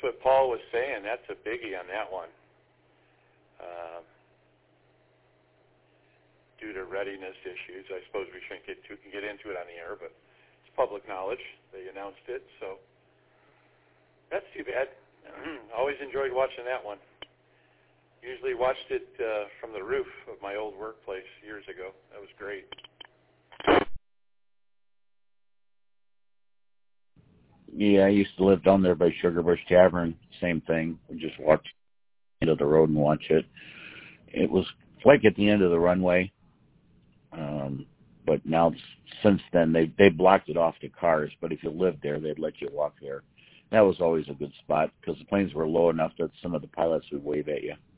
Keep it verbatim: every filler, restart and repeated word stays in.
what Paul was saying. That's a biggie on that one. Uh, due to readiness issues, I suppose we shouldn't get to, get into it on the air, but it's public knowledge. They announced it, so that's too bad. Always enjoyed watching that one. Usually watched it uh, from the roof of my old workplace years ago. That was great. Yeah, I used to live down there by Sugar Bush Tavern. Same thing. We just walked into the road and watch it. It was like at the end of the runway. Um, but now, since then, they they blocked it off to cars. But if you lived there, they'd let you walk there. That was always a good spot because the planes were low enough that some of the pilots would wave at you.